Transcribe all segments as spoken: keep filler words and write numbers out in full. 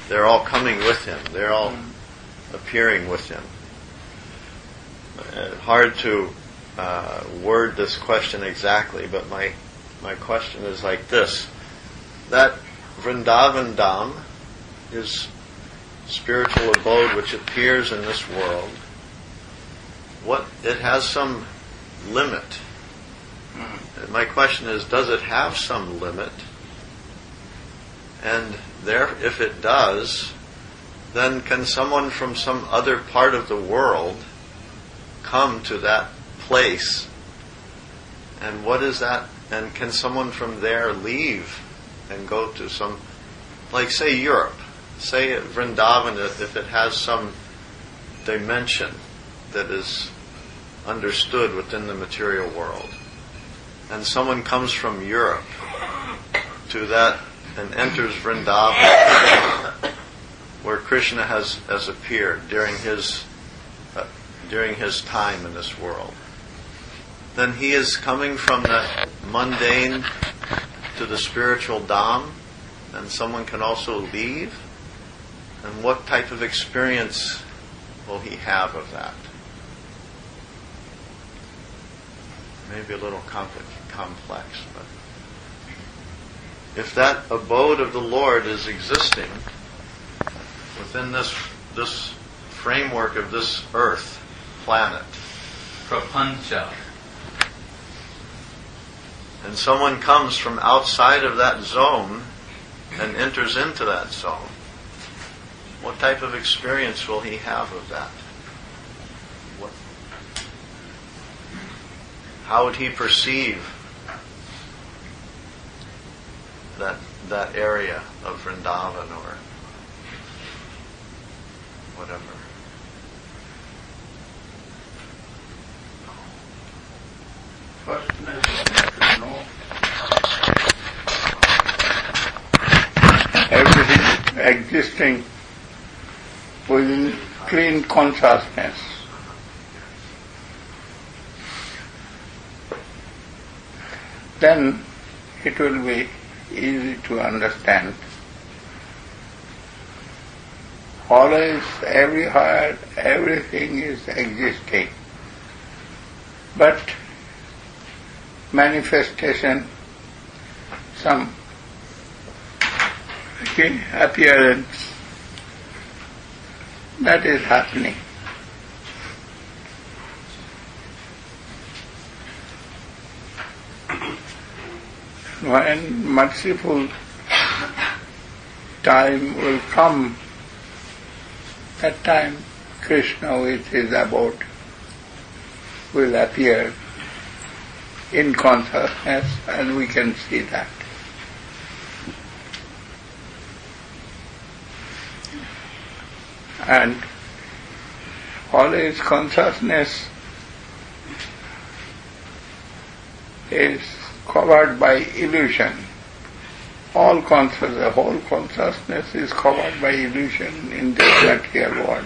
they're all coming with him. They're all appearing with him. Uh, hard to uh, word this question exactly, but my my question is like this: that Vrindavan Dham, his spiritual abode, which appears in this world, what it has some limit. And my question is, does it have some limit? And there, if it does, then can someone from some other part of the world come to that place? And what is that? And can someone from there leave and go to some, like say Europe, say at Vrindavan, if it has some dimension that is understood within the material world, and someone comes from Europe to that and enters Vrindavan, where Krishna has, has appeared during his uh, during his time in this world, then he is coming from the mundane to the spiritual dham, and someone can also leave. And what type of experience will he have of that? Maybe a little compli- complex, but if that abode of the Lord is existing within this this framework of this earth planet, prapancha, and someone comes from outside of that zone and enters into that zone, what type of experience will he have of that? What, how would he perceive that that area of Vrindavan or whatever? First, to know everything existing within clean consciousness. Then it will be easy to understand. Always, everywhere, everything is existing. But manifestation, some okay, appearance, that is happening. When merciful time will come, that time Krishna with his abode will appear in consciousness, and we can see that. And always consciousness is covered by illusion. All conscious, the whole consciousness is covered by illusion in this material world.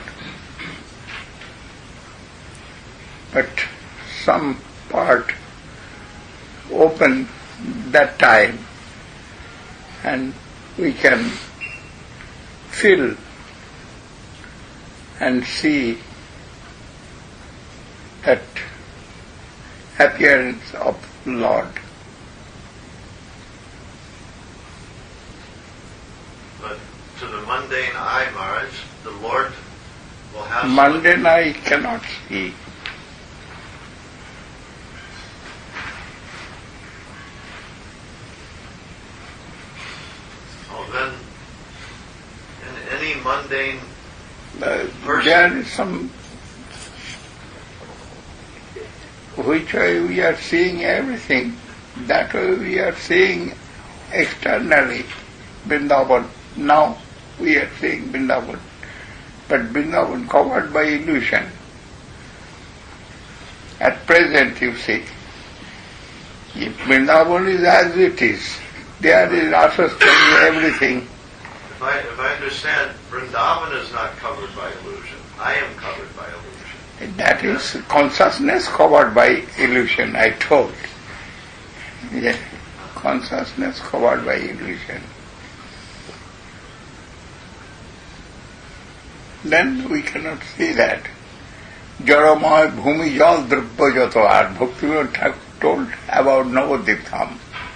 But some part open that time, and we can feel and see that appearance of Lord. But to the mundane eye, Maharaj, the Lord will have... Mundane eye cannot see. Oh, then, in any mundane Uh, person, there is some which way we are seeing everything, that way we are seeing externally Vrindavan. Now we are seeing Vrindavan, but Vrindavan covered by illusion. At present, you see, if Vrindavan is as it is, there is Rasasthani, everything. If I, if I understand, Vrindavan is not covered by illusion. I am covered by illusion. That is consciousness covered by illusion, I told. Yes, consciousness covered by illusion. then we cannot see that. Jaramoy Bhumi Jal Druppa Jatoar, Bhaktivinoda Thakur told about Navadvip Dham.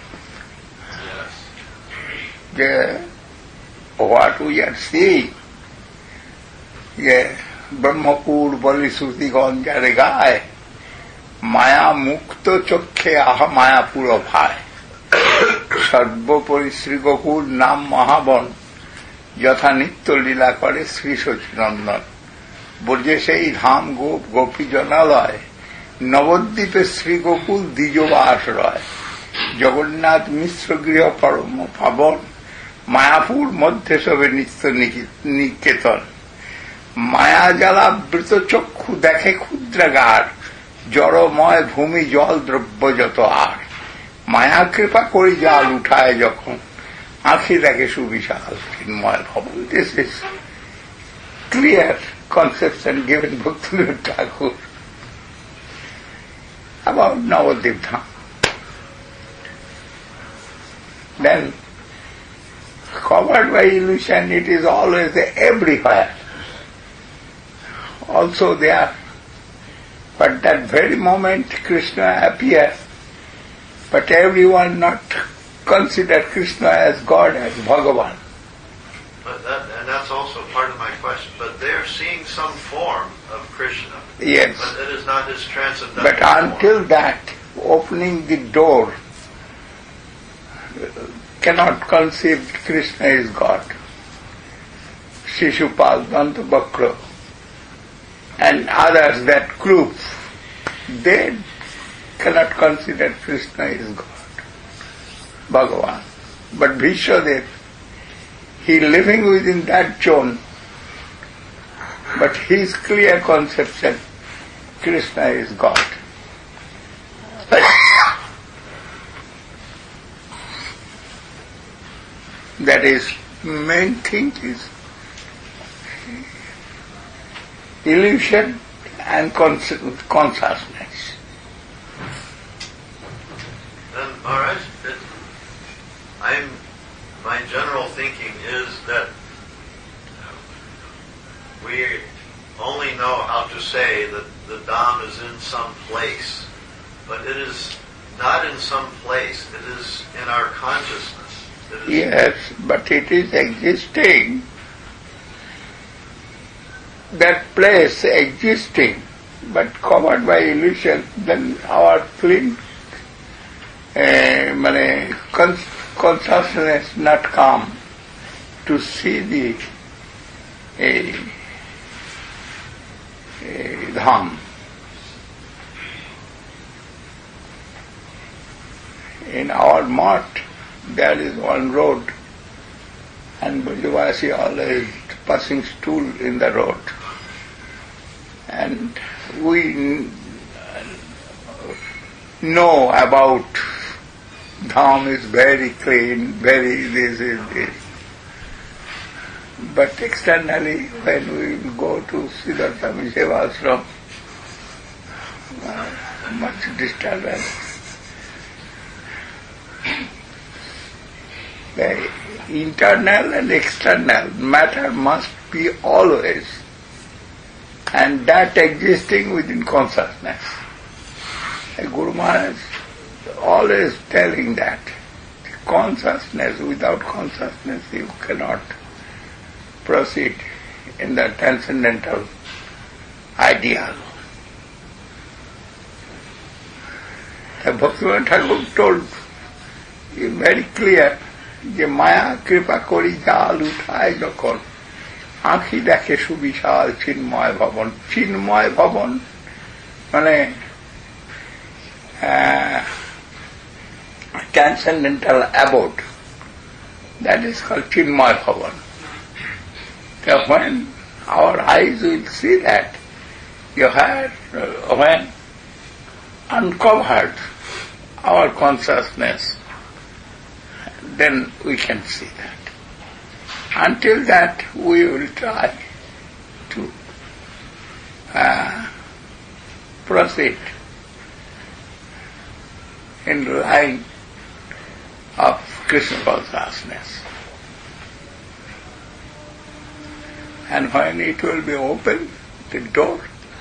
Yes. What we are seeing, yeah, Brahmapur, Balisuti, Ganjare Gai, Maya Mukta Chokhe Aha Maya Pura Bhai, Sarvopari Sri Gokul Nam Mahabon, Yatha Nitya Lila Kare Sri Sachinandan, Burje Sei Dham Gop Gopi Janalay, Navadvipe Sri Gokul Dijova Ashray, Jagannath Mishra Griha Parama Pabon, Mayapur মধ্যে সবে নিত্য নিকেতন মায়া জ্বালা বৃত চক্ষু দেখে ক্ষুদ্রাগার জড়ময় ভূমি জল দ্রব্য যত আর মায়া কৃপা করি জাল উঠায় যখন আঁখি দেখে সুবিশাল চিন্ময় ভবন this is clear conception given Bhaktivinod Thakur about Navadvip Dham. Then covered by illusion, it is always everywhere. Also there. But that very moment Krishna appears, but everyone not consider Krishna as God, as Bhagavan. But that, and that's also part of my question. But they're seeing some form of Krishna. Yes. But it is not his transcendental But until form. that, opening the door, cannot conceive Krishna is God. Shishupal, Dantavakra, and others, that group, they cannot consider Krishna is God, Bhagavan. But Bhishmadev, he living within that zone, but his clear conception, Krishna is God. That is, main thing is illusion and consciousness. Then, all right. It, I'm. My general thinking is that we only know how to say that the Dham is in some place, but it is not in some place. It is in our consciousness. Yes, but it is existing. That place existing, but covered by illusion, then our clean uh, mane, con- consciousness not come to see the uh, uh, Dham. In our mart, there is one road, and Brajavasi always passing stool in the road. And we know about Dham is very clean, very this is this. But externally, when we go to Siddhartha Vishevasram, uh, much disturbance. The internal and external matter must be always, and that existing within consciousness. The Guru Maharaj always telling that consciousness, without consciousness you cannot proceed in the transcendental ideal. The Bhaktivinoda Thakur told you very clear, যে মায়া কৃপা করি জাল উঠায় যখন আঁখি দেখে সুবিশাল চিন্ময় ভবন চিন্ময় ভবন মানে transcendental abode, that is called Chinmaya Bhavan. So when our eyes will see that, you have uh, when uncovered our consciousness, then we can see that. Until that, we will try to uh, proceed in line of Krishna consciousness. And when it will be open, the door,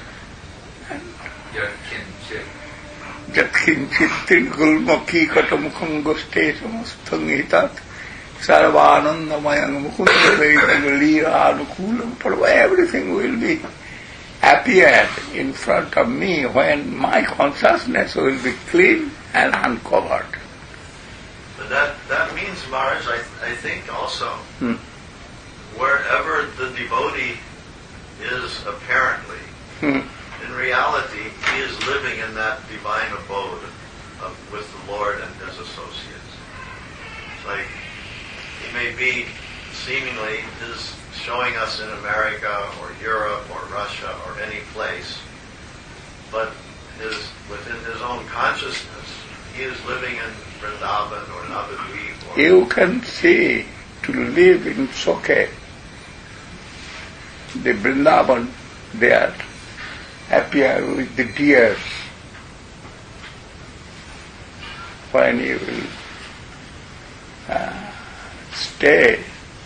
Jatkinchittin gulmaki katamukhangoste samastang hitat sarvanandamayang mukundavaitam lira anukulam. Everything will be appeared in front of me when my consciousness will be clean and uncovered. But that, that means, Maharaj, I, I think also, hmm. wherever the devotee is apparently, hmm. in reality, he is living in that divine abode of, with the Lord and his associates. It's like he may be seemingly his showing us in America or Europe or Russia or any place, but his, within his own consciousness, he is living in Vrindavan or Navadvip. Or you can see, to live in Soke, the Vrindavan there appear with the deers. When you will uh, stay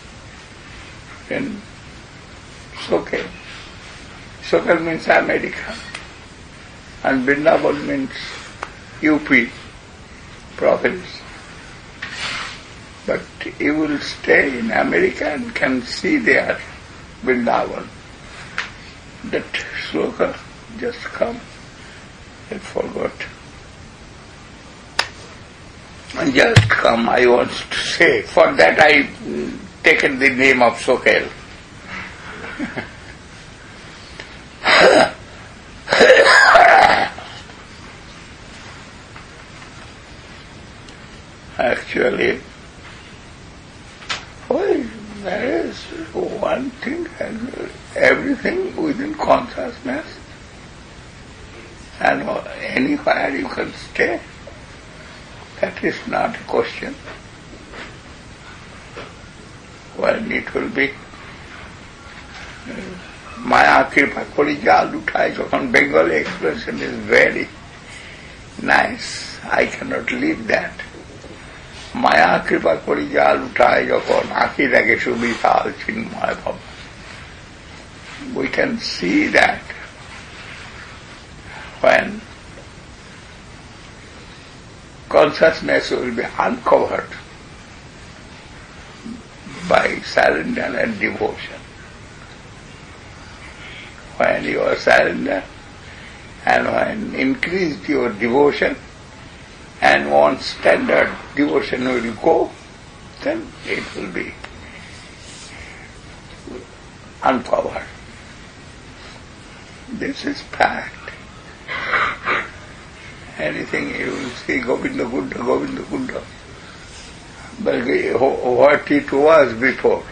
in Soke, Soke means America, and Vrindavan means U P province. But you will stay in America and can see there Vrindavan. That sloka just come, I forgot. And just come, I want to say. For that I taken the name of Sokel. Actually, well, there is one thing, everything within consciousness, and anywhere you can stay. That is not a question. When it will be Maya Kripa Kori Jal Uthai, Jokhon Bengali expression is very nice. I cannot leave that. Maya Kripa Kori Jal Uthai, Jokhon Akhi Rage Subhital Chinmaya Bhava. We can see that when consciousness will be uncovered by surrender and devotion. When you are surrender and when increased your devotion and one standard devotion will go, then it will be uncovered. This is fact. Anything you will see, Govinda Gunda, Govinda Gunda. But what it was before,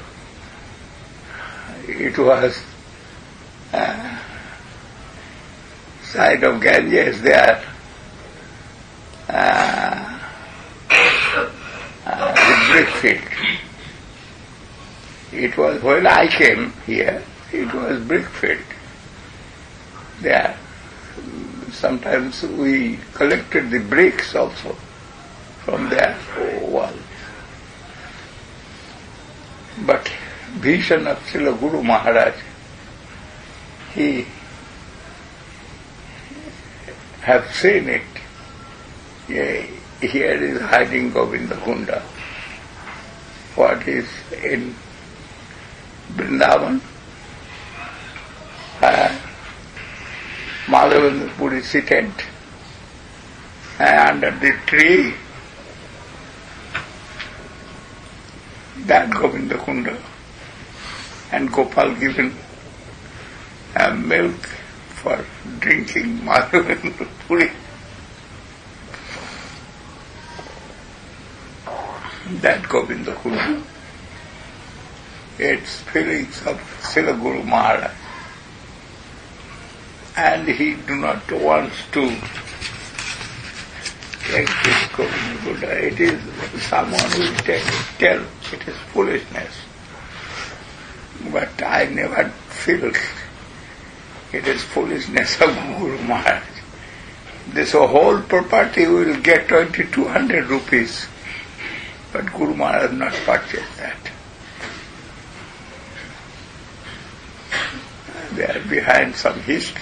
it was uh, side of Ganges there, uh, uh, the brick field. It was, when I came here, it was brick field there. Sometimes we collected the bricks also from their wall. But vision of Srila Guru Maharaj, he have seen it. Yeah, here is hiding Govinda Kunda. What is in Vrindavan? Uh, Madhavendra Puri seated and under the tree, that Govinda Kunda, and Gopal given uh, milk for drinking Madhavendra Puri. That Govinda Kunda, it's feelings of Srila Guru Maharaj. And he do not want to take this Govinda Buddha. It is someone who will take, tell it is foolishness. But I never feel it is foolishness of Guru Maharaj. This whole property will get twenty-two hundred rupees. But Guru Maharaj not purchased that. they are behind some history.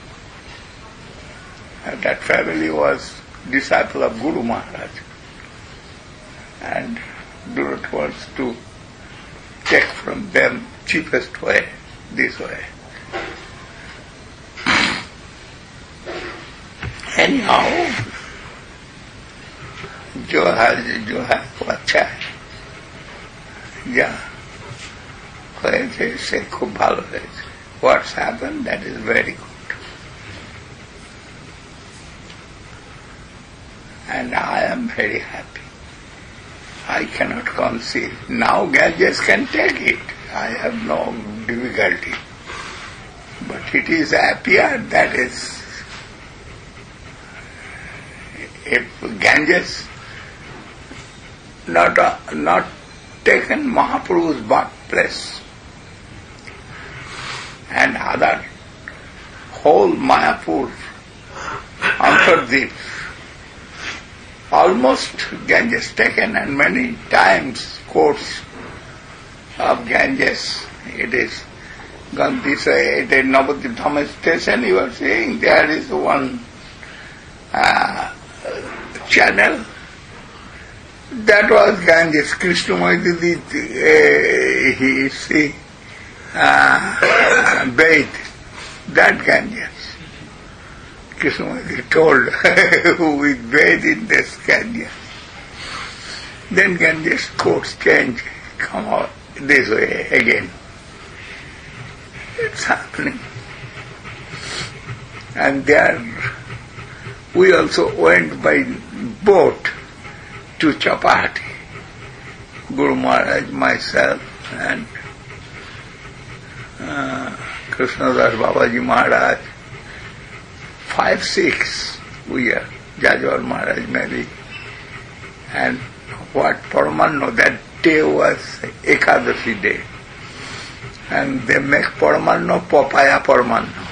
And that family was disciple of Guru Maharaj. And Durrat wants to take from them cheapest way, this way. Anyhow, जो है जो है वो अच्छा है, या হয়েছে সে খুব ভালো হয়েছে. What's happened, that is very good. And I am very happy. I cannot conceive. Now Ganges can take it. I have no difficulty. But it is happier, that is, if Ganges not uh, not taken Mahaprabhu's birthplace and other whole Mayapur, Antardip, almost Ganges taken, and many times course of Ganges it is gone this way. At Navadip Dhama station you are saying there is one uh, channel. That was Ganges. Krishnamurti uh, he see uh, bathed. That Ganges. Krishnamurti told we bathe in this Ganges. Then Ganges course change, come out this way again. It's happening. And there we also went by boat to Chapati. Guru Maharaj, myself, and uh, Krishnadas Babaji Maharaj, five, six, we are, Jajwal Maharaj maybe, and what Paramanno, that day was Ekadashi day, and they make Paramanno, Papaya Paramanno.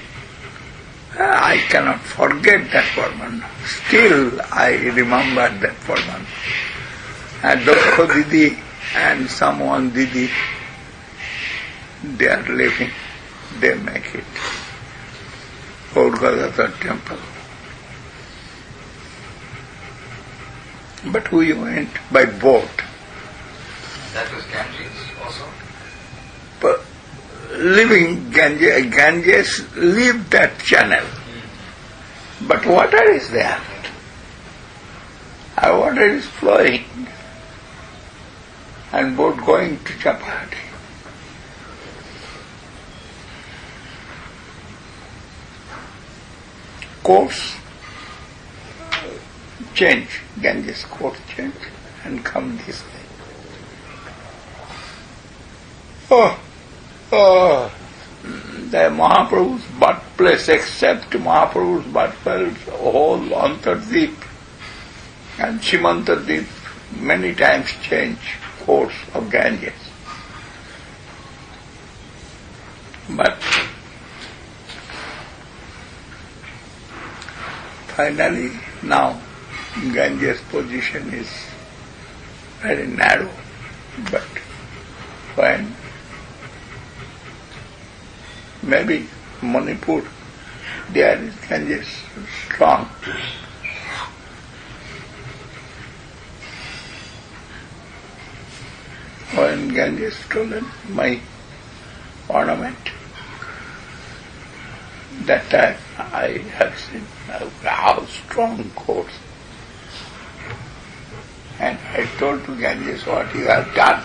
I cannot forget that Paramanno. Still I remember that Paramanno. And Dokho Didi and someone Didi, they are living, they make it. Gaur-Gadadhar temple. But we went by boat. That was Ganges also? But living Ganges, Ganges leave that channel. But water is there. Our water is flowing. And boat going to Chapati. Course change, Ganges course change and come this way. Oh, oh, the Mahaprabhu's birthplace, except Mahaprabhu's birthplace, whole Antardip and Simantardip many times change course of Ganges. But finally now Ganges' position is very narrow, but when maybe Manipur, there is Ganges strong. When Ganges stolen my ornament, that time I have seen how strong course. And I told to Ganges what you have done.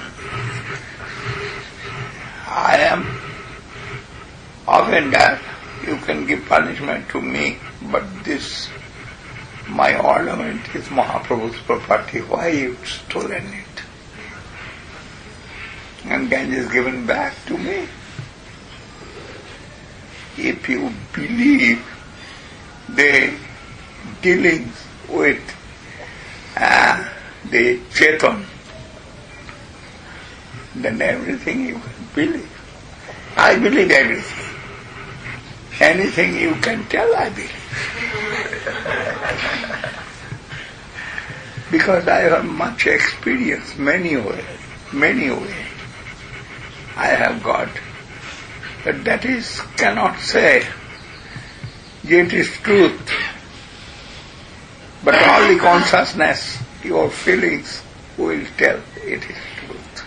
I am offender, you can give punishment to me, but this, my ornament is Mahaprabhu's property, why you stolen it? And Ganges given back to me. If you believe the dealings with uh, the Chetan, then everything you can believe. I believe everything. Anything you can tell, I believe. Because I have much experience, many ways, many ways. I have got But that is, cannot say it is truth. But only consciousness, your feelings will tell it is truth.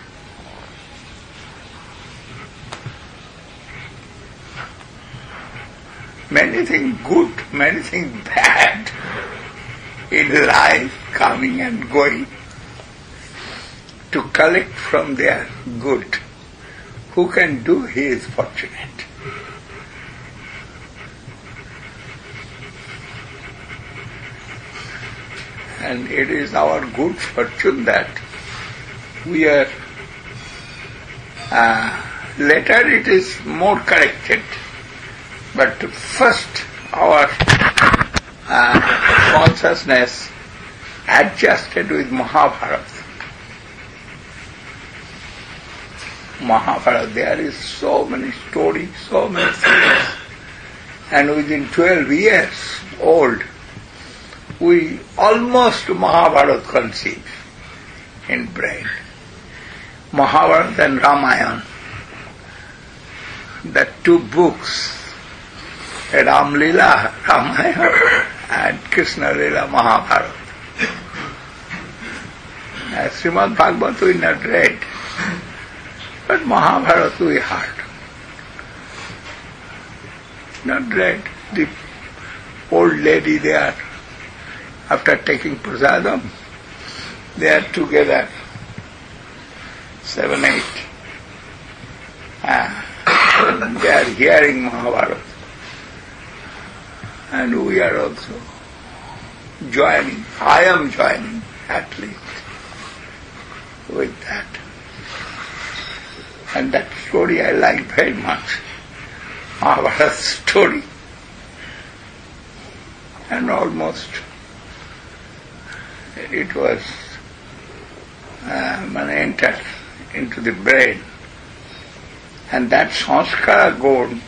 Many things good, many things bad in life, coming and going. To collect from their good, who can do, he is fortunate. And it is our good fortune that we are, uh, later it is more corrected, but first our uh, consciousness adjusted with Mahabharata. Mahabharata, there is so many stories, so many things, and within twelve years old, we almost Mahabharata conceive in brain. Mahabharata and Ramayana, the two books, Ram Lila Ramayana and Krishna Lila Mahabharata. As Srimad Bhagavatam we not read, but Mahabharata we heard. Not read. The old lady there, after taking prasadam, they are together, seven, eight. Ah, they are hearing Mahabharata. And we are also joining. I am joining, at least, with that. And that story I like very much. Mahabharata story. And almost it was um, entered into the brain. And that sanskara grown,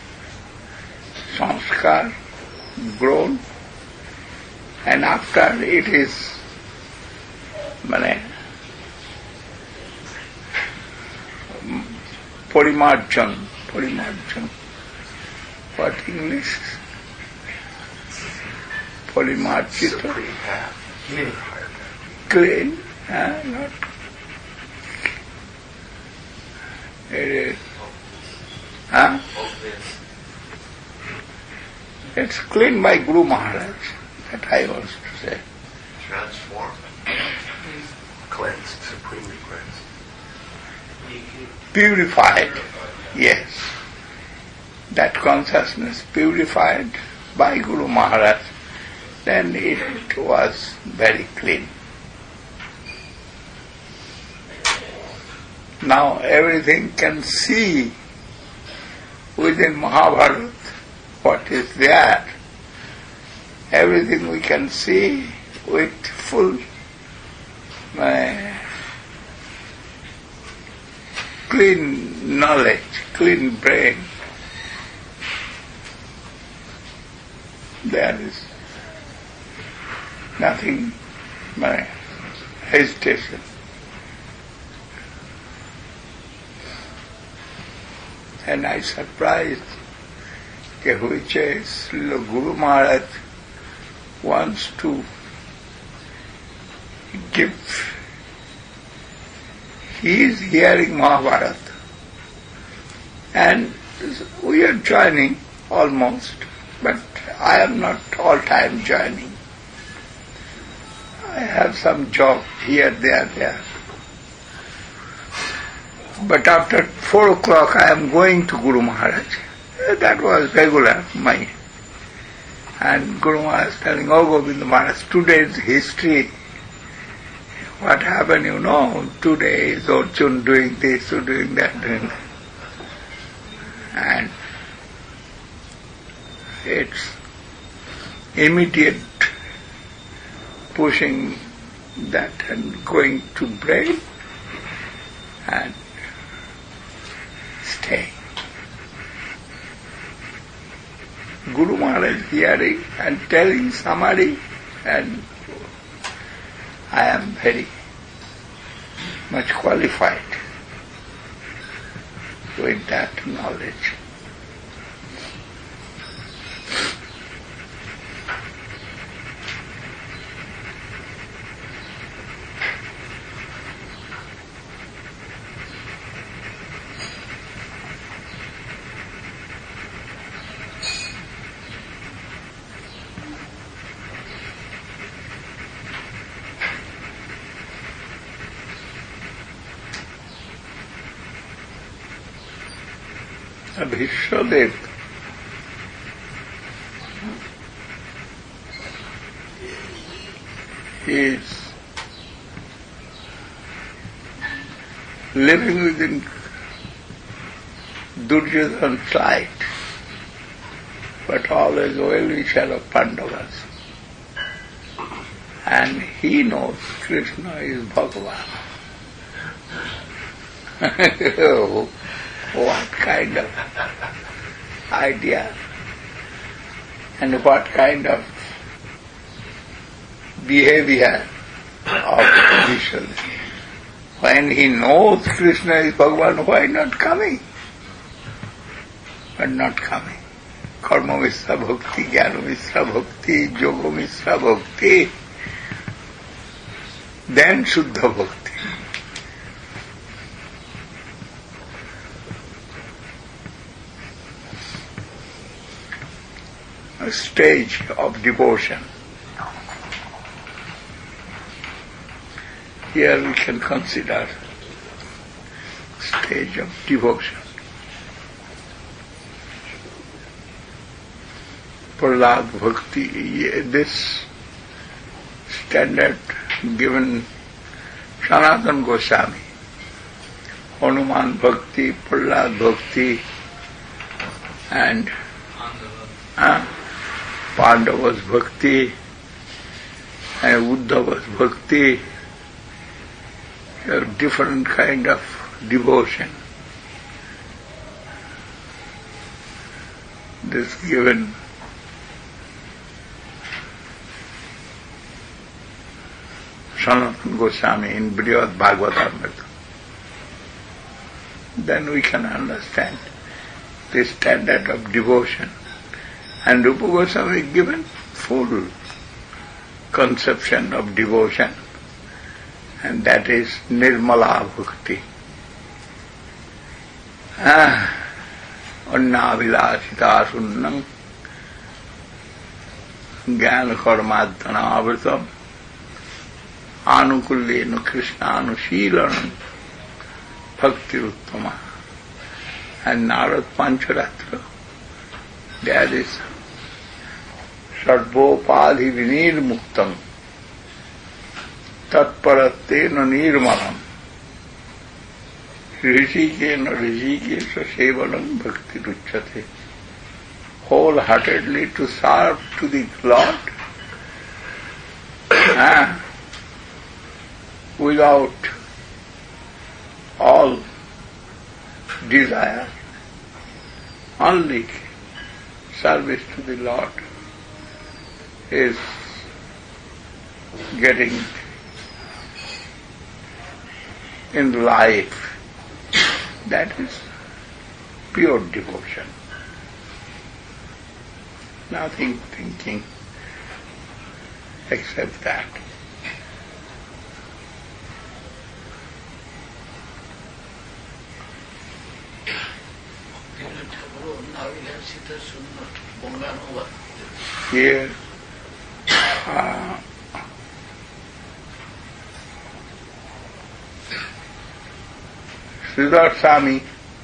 sanskar grown, and after it is mane, parimarjan, parimarjan, what English? Parimarjita. Clean, uh, not it is, huh? It's cleaned by Guru Maharaj, that I was to say. Transformed. Cleansed, supremely cleansed. Purified, yes. That consciousness purified by Guru Maharaj, then it was very clean. Now everything can see within Mahabharata what is there. Everything we can see with full uh, clean knowledge, clean brain. There is nothing but hesitation. And I surprised which is Guru Maharaj wants to give. He is hearing Mahabharata and we are joining almost, but I am not all time joining. I have some job here, there, there. But after four o'clock I am going to Guru Maharaj. That was regular, my. And Guru Maharaj telling, oh Govinda Maharaj, today's history, what happened, you know, today is Arjun doing this, or doing that, doing that. And it's immediate pushing that and going to brain and staying. Guru Maharaj hearing and telling somebody, and I am very much qualified with that knowledge. Vishwadev is living within Duryodhana's sight, but always well-wisher of Pandavas. And he knows Krishna is Bhagavan. What kind of idea and what kind of behavior of Vishwadev. When he knows Krishna is Bhagavan, why not coming? But not coming. Karma Mishra Bhakti, Jnana Mishra Bhakti, Yoga Mishra Bhakti, then Shuddha Bhakti. A stage of devotion. Here we can consider stage of devotion. Prahlad Bhakti, this standard given Sanatana Goswami. Hanuman Bhakti, Prahlad Bhakti, and uh, Pandavas Bhakti, and Uddhava's Bhakti, a different kind of devotion. This given Sanatana Goswami in Brihad Bhagavatamrita. Then we can understand the standard of devotion. And Rupa Goswami is given full conception of devotion, and that is Nirmala Bhakti. Ah, Annavilasita Sunnam Jnana Karmadhana Avritam Anukullena Krishnanushilanam Bhakti Uttama. And Narad Pancharatra, that is Sarvopadhi Vinirmuktam Tatparatena Nirmalam Rishikena Rishikesha Sevanam Bhakti Ruchyate. Wholeheartedly to serve to the Lord, ah, without all desire, only service to the Lord is getting in life. That is pure devotion. Nothing thinking except that. Here, uh, Sridhar Swami,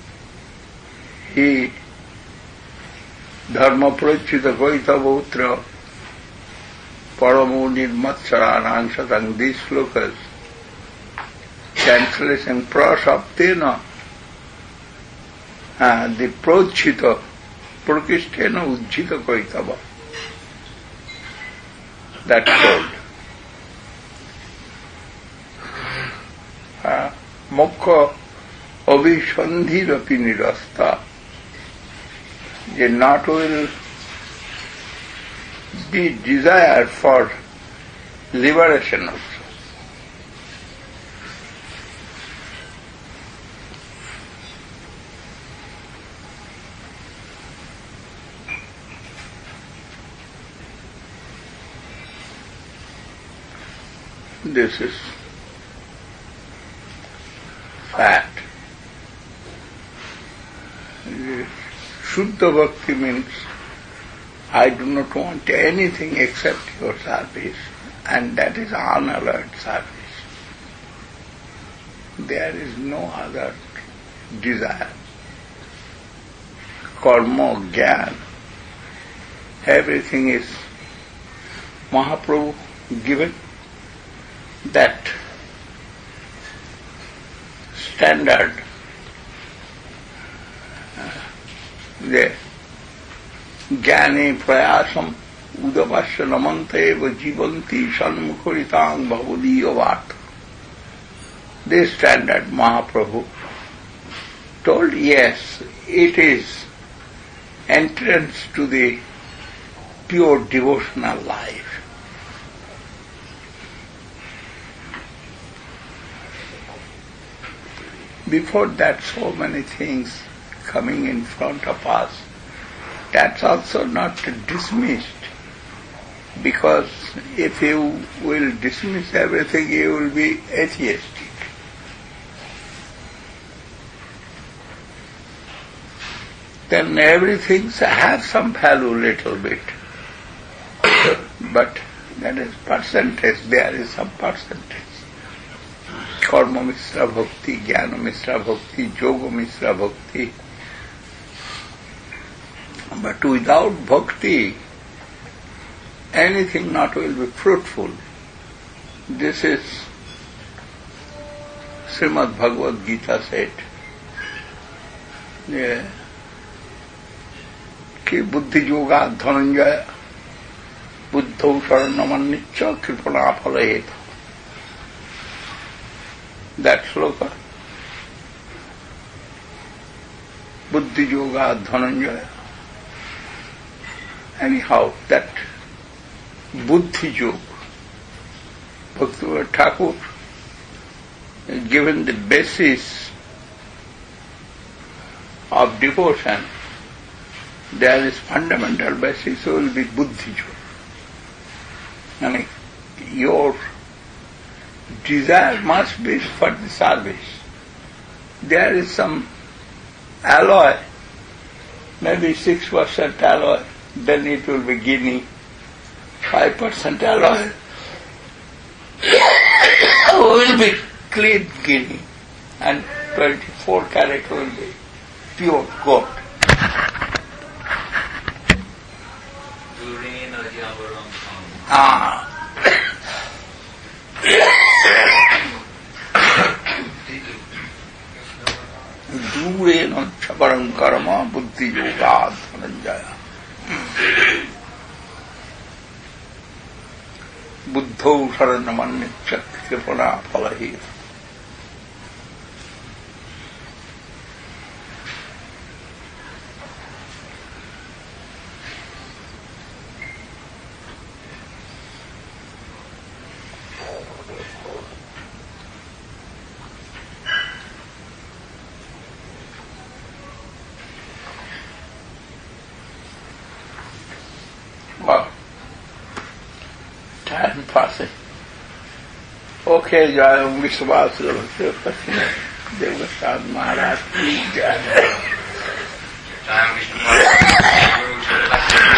he Dharma Prachita Vaitavautra Paramo Nirmatsaranang Satang, these slokas, translation prasaptena, uh, the Prachita Prakishtena Ujjita Kaitava. That told. Uh, Mokha Abhisandhirapi Nirasta. They not will be desire for liberation also. This is fact. Shuddha Bhakti means I do not want anything except your service, and that is unalloyed service. There is no other desire. karma, jnana, everything is Mahaprabhu given that standard. The jnane prayasam udavasya namanteva jivanti shanmukharitang bhavadiyavat. This standard Mahaprabhu told, yes, it is entrance to the pure devotional life. Before that, so many things coming in front of us, that's also not dismissed, because if you will dismiss everything, you will be atheistic. Then everything has some value little bit. But that is percentage, there is some percentage. Karma Mishra Bhakti, Jnana Mishra Bhakti, Yoga Mishra Bhakti. But without bhakti, anything not will be fruitful. This is Srimad Bhagavad Gita said. Yeah. Ki buddhi yoga dhananjaya buddhau saranamannitya kripana phalayeta. That sloka. Buddhi yoga dhananjaya. Anyhow, that buddhi yoga, Bhaktivinoda Thakur is given the basis of devotion. There is fundamental basis, so will be buddhi yoga. I mean, your desire must be for the service. There is some alloy, maybe six percent alloy, then it will be guinea, five percent alloy will be clean guinea, and twenty-four carat will be pure gold. Ah. Durena chaparam karma buddhi yoga dhananjaya. Buddhau saranamannitya kripana phalaheta. Time passing. Okay, Jai Vishwas Devasad Maharaj ki Jai. Jai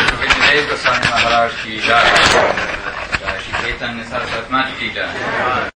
Vishwas Maharaj ki Jai. Jai Shri Chaitanya Saraswati Mat ki Jai.